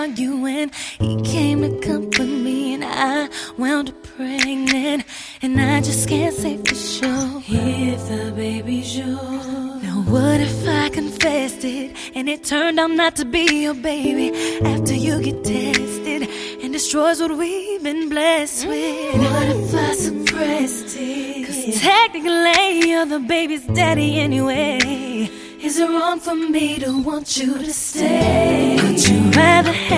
arguing. He came to comfort me and I wound up pregnant. And I just can't say for sure if the baby's yours. Now what if I confessed it and it turned out not to be your baby? After you get tested and destroys what we've been blessed with. What if I suppressed it? 'Cause technically you're the baby's daddy anyway. Is it wrong for me to want you to stay? Would you rather have